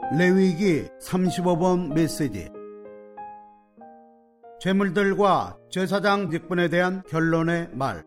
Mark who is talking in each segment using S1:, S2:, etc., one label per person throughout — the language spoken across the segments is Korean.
S1: 레위기 35번 메시지. 제물들과 제사장 직분에 대한 결론의 말.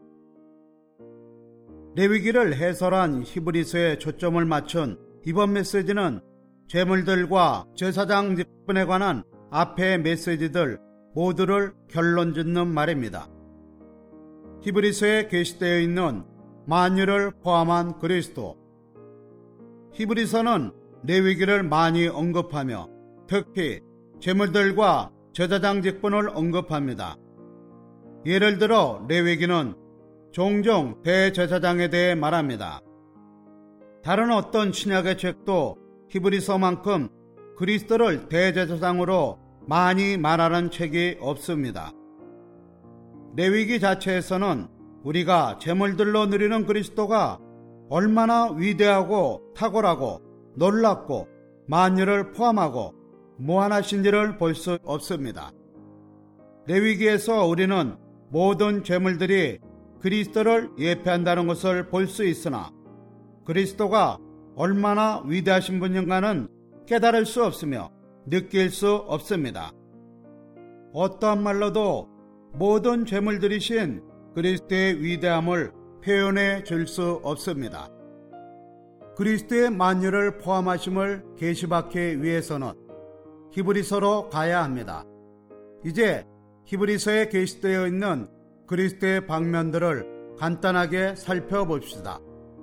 S1: 레위기를 해설한 히브리서에 초점을 맞춘 이번 메시지는 제물들과 제사장 직분에 관한 앞의 메시지들 모두를 결론짓는 말입니다. 히브리서에 게시되어 있는 만유를 포함한 그리스도. 히브리서는 레위기를 많이 언급하며 특히 제물들과 제사장 직분을 언급합니다. 예를 들어 레위기는 종종 대제사장에 대해 말합니다. 다른 어떤 신약의 책도 히브리서만큼 그리스도를 대제사장으로 많이 말하는 책이 없습니다. 레위기 자체에서는 우리가 제물들로 누리는 그리스도가 얼마나 위대하고 탁월하고 놀랍고 만유를 포함하고 무한하신지를 볼 수 없습니다. 레위기에서 우리는 모든 제물들이 그리스도를 예표한다는 것을 볼 수 있으나 그리스도가 얼마나 위대하신 분인가는 깨달을 수 없으며 느낄 수 없습니다. 어떠한 말로도 모든 제물들이신 그리스도의 위대함을 표현해 줄 수 없습니다. 그리스도의 만유를 포함하심을 계시받기 위해서는 히브리서로 가야 합니다. 이제 히브리서에 게시되어 있는 그리스도의 방면들을 간단하게 살펴봅시다.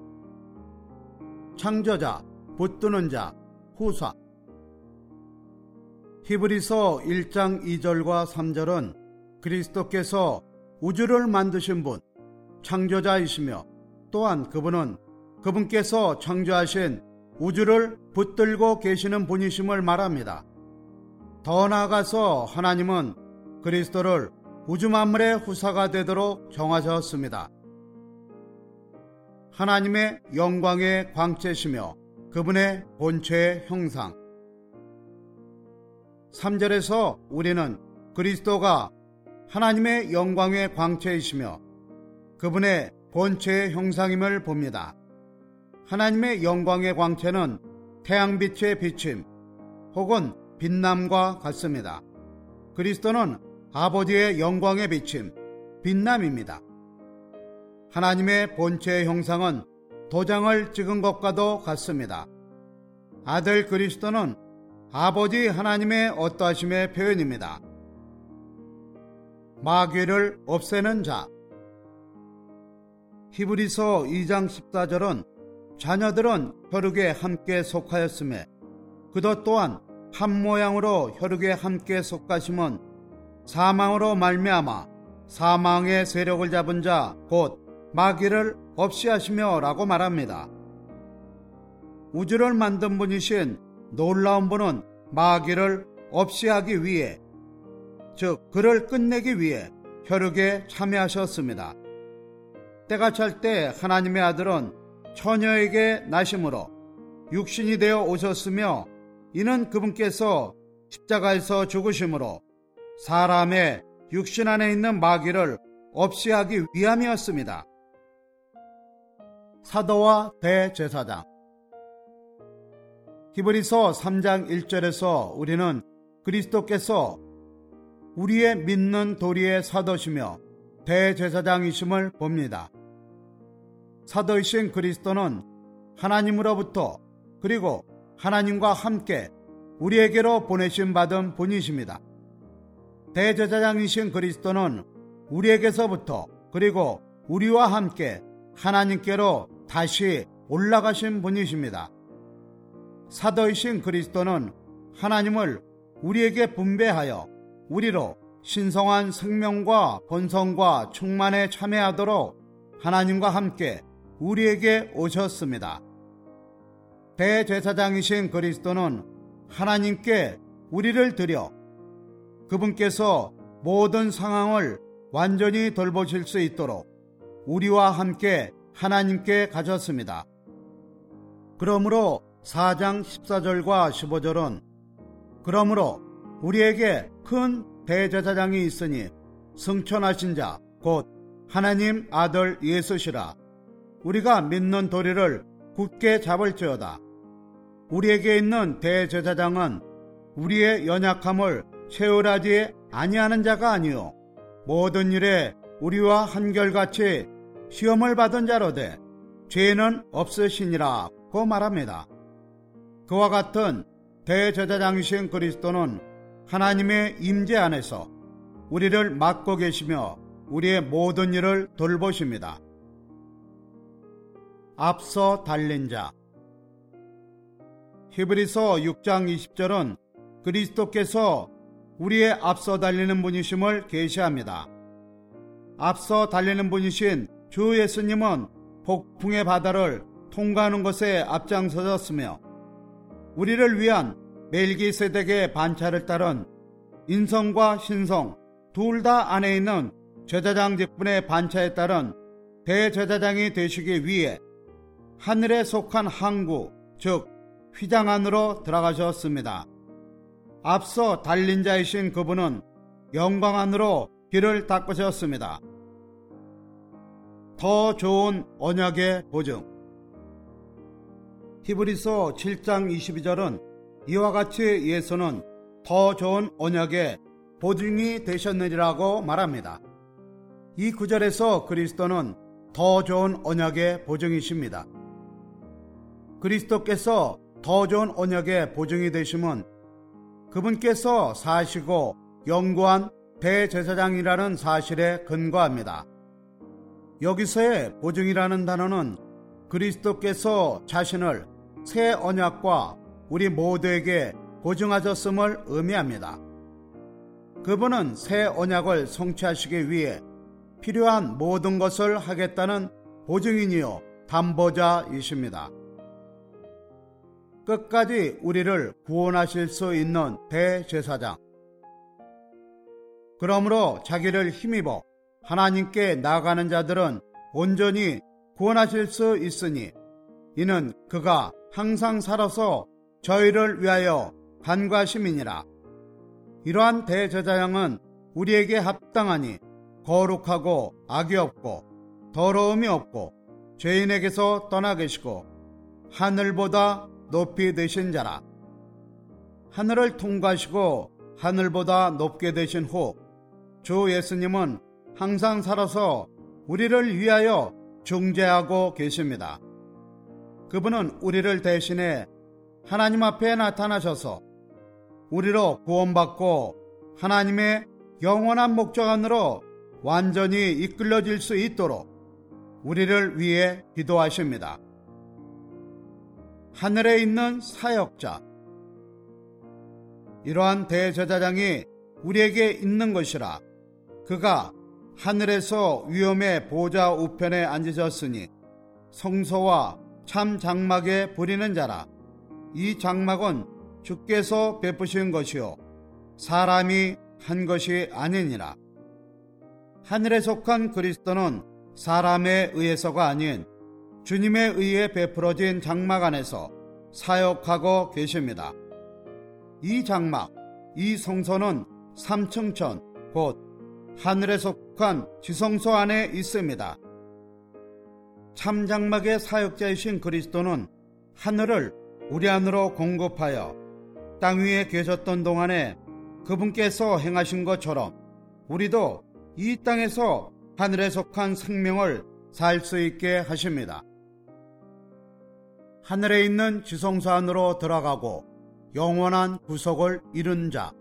S1: 창조자, 붙드는 자, 후사. 히브리서 1장 2절과 3절은 그리스도께서 우주를 만드신 분, 창조자이시며 또한 그분께서 창조하신 우주를 붙들고 계시는 분이심을 말합니다. 더 나아가서 하나님은 그리스도를 우주 만물의 후사가 되도록 정하셨습니다. 하나님의 영광의 광채시며 그분의 본체의 형상. 3절에서 우리는 그리스도가 하나님의 영광의 광채이시며 그분의 본체의 형상임을 봅니다. 하나님의 영광의 광채는 태양빛의 비침 혹은 빛남과 같습니다. 그리스도는 아버지의 영광의 비침, 빛남입니다. 하나님의 본체의 형상은 도장을 찍은 것과도 같습니다. 아들 그리스도는 아버지 하나님의 어떠하심의 표현입니다. 마귀를 없애는 자. 히브리서 2장 14절은 자녀들은 혈육에 함께 속하였으며 그도 또한 한 모양으로 혈육에 함께 속하심은 사망으로 말미암아 사망의 세력을 잡은 자 곧 마귀를 없이 하시며 라고 말합니다. 우주를 만든 분이신 놀라운 분은 마귀를 없이 하기 위해 즉 그를 끝내기 위해 혈육에 참여하셨습니다. 때가 찰 때 하나님의 아들은 처녀에게 나심으로 육신이 되어 오셨으며 이는 그분께서 십자가에서 죽으심으로 사람의 육신 안에 있는 마귀를 없이 하기 위함이었습니다. 사도와 대제사장. 히브리서 3장 1절에서 우리는 그리스도께서 우리의 믿는 도리의 사도시며 대제사장이심을 봅니다. 사도이신 그리스도는 하나님으로부터 그리고 하나님과 함께 우리에게로 보내심 받은 분이십니다. 대제사장이신 그리스도는 우리에게서부터 그리고 우리와 함께 하나님께로 다시 올라가신 분이십니다. 사도이신 그리스도는 하나님을 우리에게 분배하여 우리로 신성한 생명과 번성과 충만에 참여하도록 하나님과 함께 우리에게 오셨습니다. 대제사장이신 그리스도는 하나님께 우리를 드려 그분께서 모든 상황을 완전히 돌보실 수 있도록 우리와 함께 하나님께 가졌습니다. 그러므로 4장 14절과 15절은 그러므로 우리에게 큰 대제사장이 있으니 승천하신 자 곧 하나님 아들 예수시라. 우리가 믿는 도리를 굳게 잡을지어다. 우리에게 있는 대제사장은 우리의 연약함을 채울하지 아니하는 자가 아니요 모든 일에 우리와 한결같이 시험을 받은 자로되 죄는 없으시니라고 말합니다. 그와 같은 대제사장이신 그리스도는 하나님의 임재 안에서 우리를 맡고 계시며 우리의 모든 일을 돌보십니다. 앞서 달린 자. 히브리서 6장 20절은 그리스도께서 우리의 앞서 달리는 분이심을 계시합니다. 앞서 달리는 분이신 주 예수님은 폭풍의 바다를 통과하는 것에 앞장서셨으며 우리를 위한 멜기세덱의 반차를 따른 인성과 신성 둘 다 안에 있는 제사장 직분의 반차에 따른 대제사장이 되시기 위해 하늘에 속한 항구 즉 휘장 안으로 들어가셨습니다. 앞서 달린 자이신 그분은 영광 안으로 길을 닦으셨습니다. 더 좋은 언약의 보증. 히브리서 7장 22절은 이와 같이 예수는 더 좋은 언약의 보증이 되셨느니라고 말합니다. 이 구절에서 그리스도는 더 좋은 언약의 보증이십니다. 그리스도께서 더 좋은 언약의 보증이 되심은 그분께서 사시고 영구한 대제사장이라는 사실에 근거합니다. 여기서의 보증이라는 단어는 그리스도께서 자신을 새 언약과 우리 모두에게 보증하셨음을 의미합니다. 그분은 새 언약을 성취하시기 위해 필요한 모든 것을 하겠다는 보증인이요 담보자이십니다. 끝까지 우리를 구원하실 수 있는 대제사장. 그러므로 자기를 힘입어 하나님께 나아가는 자들은 온전히 구원하실 수 있으니 이는 그가 항상 살아서 저희를 위하여 간과하심이니라. 이러한 대제사장은 우리에게 합당하니 거룩하고 악이 없고 더러움이 없고 죄인에게서 떠나 계시고 하늘보다 높이 되신 자라. 하늘을 통과하시고 하늘보다 높게 되신 후 주 예수님은 항상 살아서 우리를 위하여 중재하고 계십니다. 그분은 우리를 대신해 하나님 앞에 나타나셔서 우리로 구원받고 하나님의 영원한 목적 안으로 완전히 이끌려질 수 있도록 우리를 위해 기도하십니다. 하늘에 있는 사역자. 이러한 대제사장이 우리에게 있는 것이라. 그가 하늘에서 위엄의 보좌 우편에 앉으셨으니 성소와 참 장막에 부리는 자라. 이 장막은 주께서 베푸신 것이요 사람이 한 것이 아니니라. 하늘에 속한 그리스도는 사람에 의해서가 아닌 주님에 의해 베풀어진 장막 안에서 사역하고 계십니다. 이 장막, 이 성소는 삼층천 곧 하늘에 속한 지성소 안에 있습니다. 참장막의 사역자이신 그리스도는 하늘을 우리 안으로 공급하여 땅 위에 계셨던 동안에 그분께서 행하신 것처럼 우리도 이 땅에서 하늘에 속한 생명을 살 수 있게 하십니다. 하늘에 있는 지성소 안으로 들어가고 영원한 구속을 이룬 자.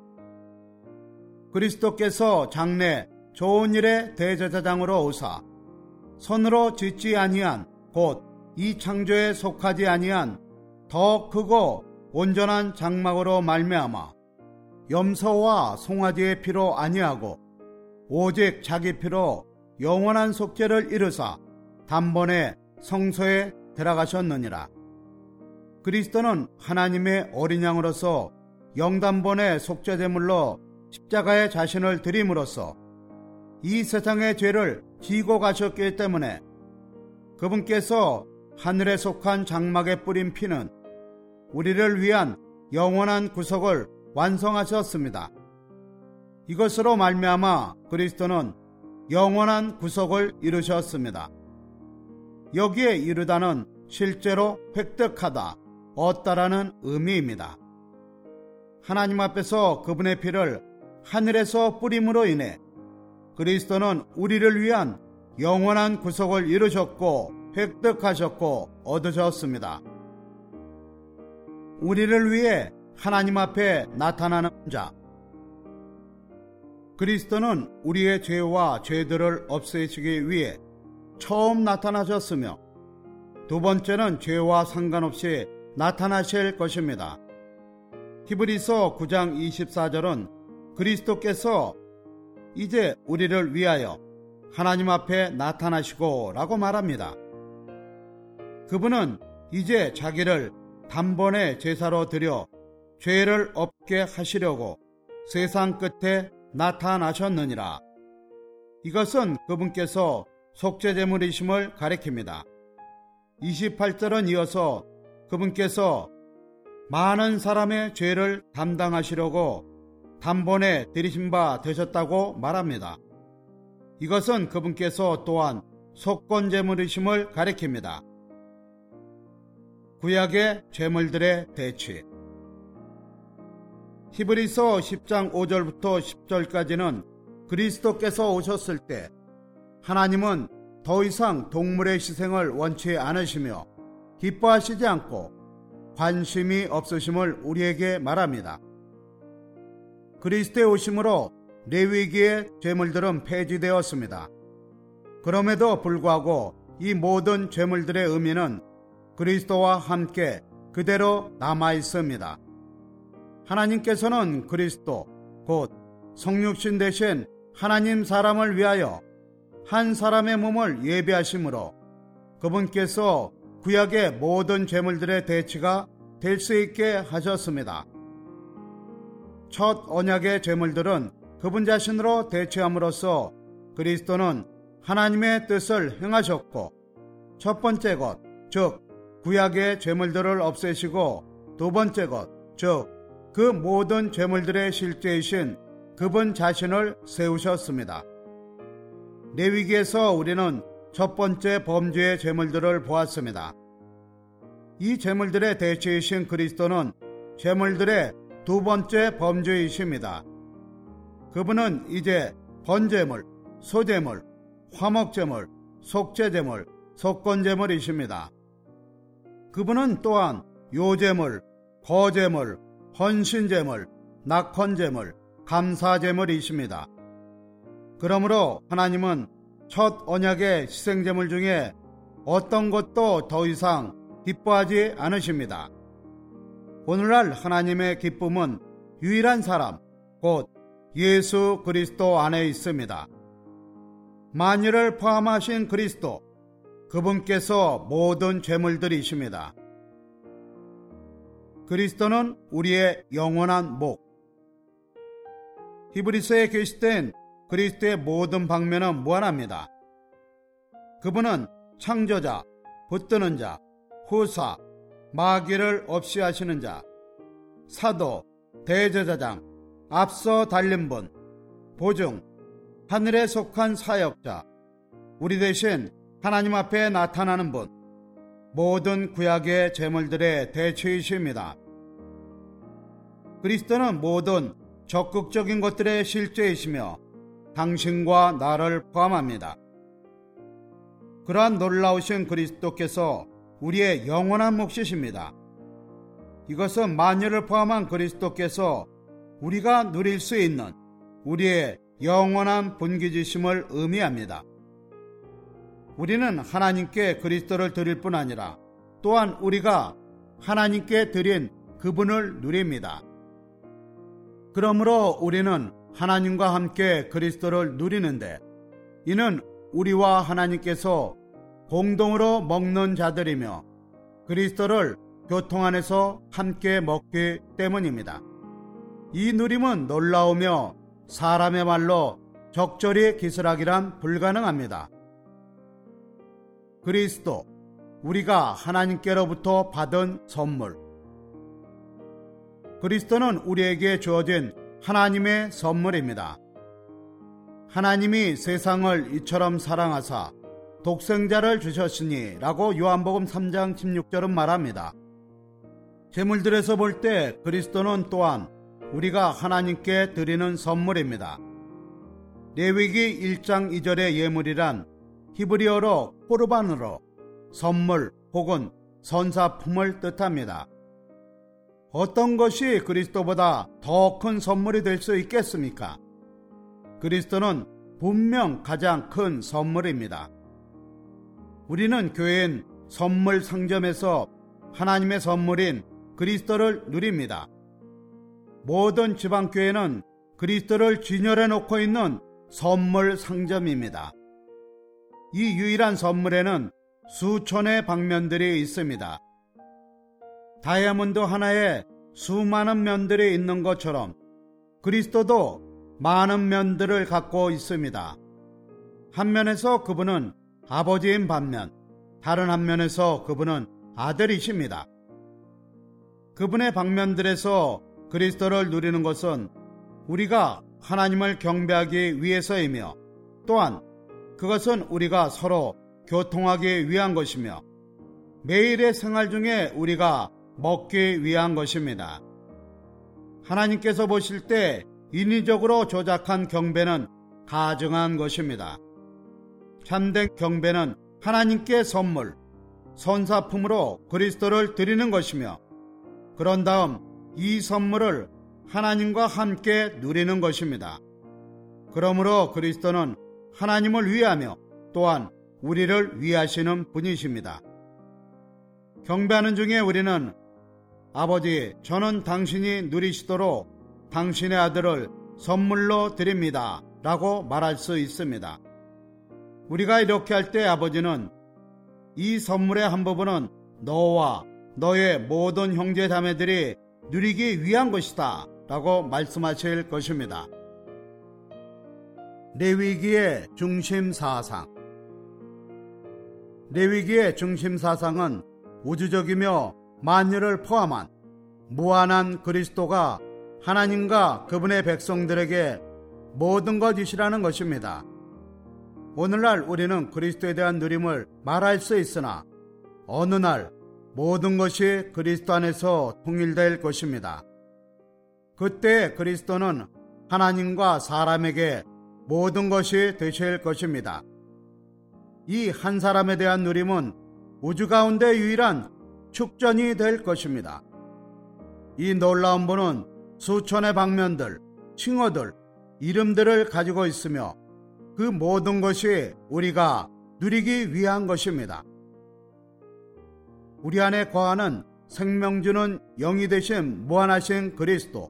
S1: 그리스도께서 장래 좋은 일의 대제사장으로 오사 손으로 짓지 아니한 곧 이 창조에 속하지 아니한 더 크고 온전한 장막으로 말미암아 염소와 송아지의 피로 아니하고 오직 자기 피로 영원한 속죄를 이루사 단번에 성소에 들어가셨느니라. 그리스도는 하나님의 어린 양으로서 영단번의 속죄제물로 십자가에 자신을 드림으로써 이 세상의 죄를 지고 가셨기 때문에 그분께서 하늘에 속한 장막에 뿌린 피는 우리를 위한 영원한 구속을 완성하셨습니다. 이것으로 말미암아 그리스도는 영원한 구속을 이루셨습니다. 여기에 이르다는 실제로 획득하다, 얻다라는 의미입니다. 하나님 앞에서 그분의 피를 하늘에서 뿌림으로 인해 그리스도는 우리를 위한 영원한 구속을 이루셨고 획득하셨고 얻으셨습니다. 우리를 위해 하나님 앞에 나타나는 자, 그리스도는 우리의 죄와 죄들을 없애시기 위해 처음 나타나셨으며 두 번째는 죄와 상관없이 나타나실 것입니다. 히브리서 9장 24절은 그리스도께서 이제 우리를 위하여 하나님 앞에 나타나시고 라고 말합니다. 그분은 이제 자기를 단번에 제사로 드려 죄를 없게 하시려고 세상 끝에 나타나셨느니라. 이것은 그분께서 속죄제물이심을 가리킵니다. 28절은 이어서 그분께서 많은 사람의 죄를 담당하시려고 단번에 들이신 바 되셨다고 말합니다. 이것은 그분께서 또한 속건제물이심을 가리킵니다. 구약의 제물들의 대치. 히브리서 10장 5절부터 10절까지는 그리스도께서 오셨을 때 하나님은 더 이상 동물의 희생을 원치 않으시며 기뻐하시지 않고 관심이 없으심을 우리에게 말합니다. 그리스도의 오심으로 레위기의 제물들은 폐지되었습니다. 그럼에도 불구하고 이 모든 제물들의 의미는 그리스도와 함께 그대로 남아 있습니다. 하나님께서는 그리스도, 곧 성육신 되신 하나님 사람을 위하여 한 사람의 몸을 예비하심으로 그분께서 구약의 모든 제물들의 대치가 될 수 있게 하셨습니다. 첫 언약의 제물들은 그분 자신으로 대체함으로써 그리스도는 하나님의 뜻을 행하셨고 첫 번째 것, 즉 구약의 제물들을 없애시고 두 번째 것, 즉 그 모든 제물들의 실제이신 그분 자신을 세우셨습니다. 레위기에서 우리는 첫 번째 범죄의 제물들을 보았습니다. 이 제물들의 대체이신 그리스도는 제물들의 두 번째 범죄이십니다. 그분은 이제 번제물, 소제물, 화목제물, 속죄제물, 속건제물이십니다. 그분은 또한 요제물, 거제물, 헌신제물, 낙헌제물, 감사제물이십니다. 그러므로 하나님은 첫 언약의 희생제물 중에 어떤 것도 더 이상 기뻐하지 않으십니다. 오늘날 하나님의 기쁨은 유일한 사람, 곧 예수 그리스도 안에 있습니다. 만유를 포함하신 그리스도, 그분께서 모든 죄물들이십니다. 그리스도는 우리의 영원한 목. 히브리서에 게시된 그리스도의 모든 방면은 무한합니다. 그분은 창조자, 붙드는 자, 후사, 마귀를 없이 하시는 자, 사도, 대제사장, 앞서 달린 분, 보증, 하늘에 속한 사역자, 우리 대신 하나님 앞에 나타나는 분, 모든 구약의 제물들의 대체이십니다. 그리스도는 모든 적극적인 것들의 실제이시며 당신과 나를 포함합니다. 그러한 놀라우신 그리스도께서 우리의 영원한 몫이십니다. 이것은 만유를 포함한 그리스도께서 우리가 누릴 수 있는 우리의 영원한 분기지심을 의미합니다. 우리는 하나님께 그리스도를 드릴 뿐 아니라 또한 우리가 하나님께 드린 그분을 누립니다. 그러므로 우리는 하나님과 함께 그리스도를 누리는데 이는 우리와 하나님께서 공동으로 먹는 자들이며 그리스도를 교통 안에서 함께 먹기 때문입니다. 이 누림은 놀라우며 사람의 말로 적절히 기술하기란 불가능합니다. 그리스도, 우리가 하나님께로부터 받은 선물. 그리스도는 우리에게 주어진 하나님의 선물입니다. 하나님이 세상을 이처럼 사랑하사 독생자를 주셨으니 라고 요한복음 3장 16절은 말합니다. 제물들에서 볼 때 그리스도는 또한 우리가 하나님께 드리는 선물입니다. 레위기 1장 2절의 예물이란 히브리어로 코르반으로 선물 혹은 선사품을 뜻합니다. 어떤 것이 그리스도보다 더 큰 선물이 될 수 있겠습니까? 그리스도는 분명 가장 큰 선물입니다. 우리는 교회인 선물 상점에서 하나님의 선물인 그리스도를 누립니다. 모든 지방교회는 그리스도를 진열해 놓고 있는 선물 상점입니다. 이 유일한 선물에는 수천의 방면들이 있습니다. 다이아몬드 하나에 수많은 면들이 있는 것처럼 그리스도도 많은 면들을 갖고 있습니다. 한 면에서 그분은 아버지인 반면 다른 한 면에서 그분은 아들이십니다. 그분의 방면들에서 그리스도를 누리는 것은 우리가 하나님을 경배하기 위해서이며 또한 그것은 우리가 서로 교통하기 위한 것이며 매일의 생활 중에 우리가 먹기 위한 것입니다. 하나님께서 보실 때 인위적으로 조작한 경배는 가증한 것입니다. 참된 경배는 하나님께 선물, 선사품으로 그리스도를 드리는 것이며 그런 다음 이 선물을 하나님과 함께 누리는 것입니다. 그러므로 그리스도는 하나님을 위하며 또한 우리를 위하시는 분이십니다. 경배하는 중에 우리는 아버지, 저는 당신이 누리시도록 당신의 아들을 선물로 드립니다 라고 말할 수 있습니다. 우리가 이렇게 할 때 아버지는 이 선물의 한 부분은 너와 너의 모든 형제 자매들이 누리기 위한 것이다 라고 말씀하실 것입니다. 레위기의 중심 사상. 레위기의 중심 사상은 우주적이며 만유를 포함한 무한한 그리스도가 하나님과 그분의 백성들에게 모든 것이시라는 것입니다. 오늘날 우리는 그리스도에 대한 누림을 말할 수 있으나 어느 날 모든 것이 그리스도 안에서 통일될 것입니다. 그때 그리스도는 하나님과 사람에게 모든 것이 되실 것입니다. 이 한 사람에 대한 누림은 우주 가운데 유일한 축전이 될 것입니다. 이 놀라운 분은 수천의 방면들, 칭호들, 이름들을 가지고 있으며 그 모든 것이 우리가 누리기 위한 것입니다. 우리 안에 거하는 생명 주는 영이 되신 무한하신 그리스도.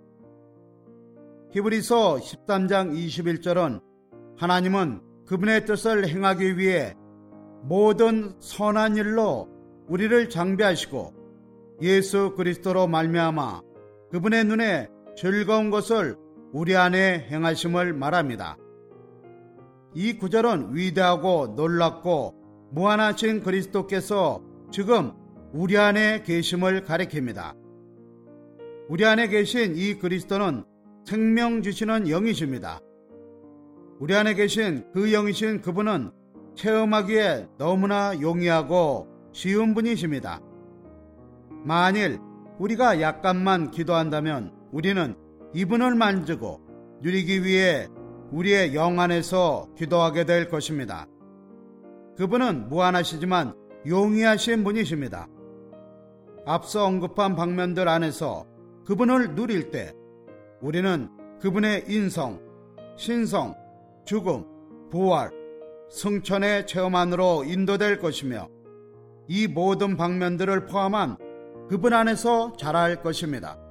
S1: 히브리서 13장 21절은 하나님은 그분의 뜻을 행하기 위해 모든 선한 일로 우리를 장비하시고 예수 그리스도로 말미암아 그분의 눈에 즐거운 것을 우리 안에 행하심을 말합니다. 이 구절은 위대하고 놀랍고 무한하신 그리스도께서 지금 우리 안에 계심을 가리킵니다. 우리 안에 계신 이 그리스도는 생명 주시는 영이십니다. 우리 안에 계신 그 영이신 그분은 체험하기에 너무나 용이하고 쉬운 분이십니다. 만일 우리가 약간만 기도한다면 우리는 이분을 만지고 누리기 위해 우리의 영 안에서 기도하게 될 것입니다. 그분은 무한하시지만 용이하신 분이십니다. 앞서 언급한 방면들 안에서 그분을 누릴 때 우리는 그분의 인성, 신성, 죽음, 부활, 승천의 체험 안으로 인도될 것이며 이 모든 방면들을 포함한 그분 안에서 자랄 것입니다.